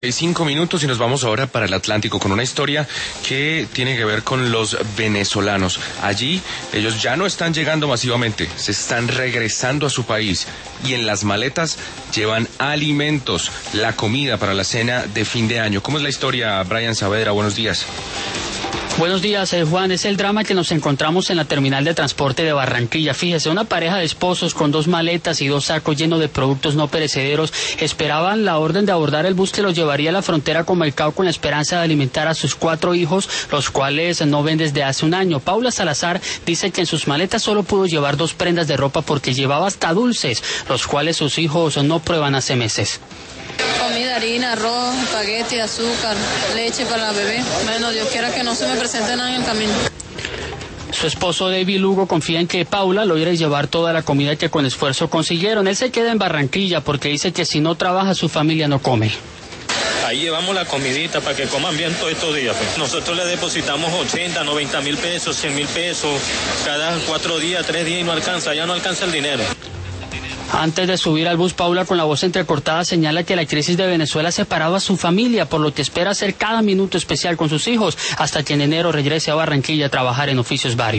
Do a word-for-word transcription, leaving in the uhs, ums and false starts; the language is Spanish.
Cinco minutos y nos vamos ahora para el Atlántico con una historia que tiene que ver con los venezolanos. Allí ellos ya no están llegando masivamente, se están regresando a su país y en las maletas llevan alimentos, la comida para la cena de fin de año. ¿Cómo es la historia, Brian Saavedra? Buenos días. Buenos días, eh, Juan. Es el drama que nos encontramos en la terminal de transporte de Barranquilla. Fíjese, una pareja de esposos con dos maletas y dos sacos llenos de productos no perecederos esperaban la orden de abordar el bus que los llevaría a la frontera con Maicao con la esperanza de alimentar a sus cuatro hijos, los cuales no ven desde hace un año. Paula Salazar dice que en sus maletas solo pudo llevar dos prendas de ropa porque llevaba hasta dulces, los cuales sus hijos no prueban hace meses. Comida, harina, arroz, espagueti, azúcar, leche para la bebé. Bueno, Dios quiera que no se me presente nada en el camino. Su esposo David Lugo confía en que Paula logre llevar toda la comida que con esfuerzo consiguieron. Él se queda en Barranquilla porque dice que si no trabaja su familia no come. Ahí llevamos la comidita para que coman bien todos estos días. Pues. Nosotros le depositamos ochenta, noventa mil pesos, cien mil pesos cada cuatro días, tres días y no alcanza, ya no alcanza el dinero. Antes de subir al bus, Paula, con la voz entrecortada, señala que la crisis de Venezuela ha separado a su familia, por lo que espera hacer cada minuto especial con sus hijos, hasta que en enero regrese a Barranquilla a trabajar en oficios varios.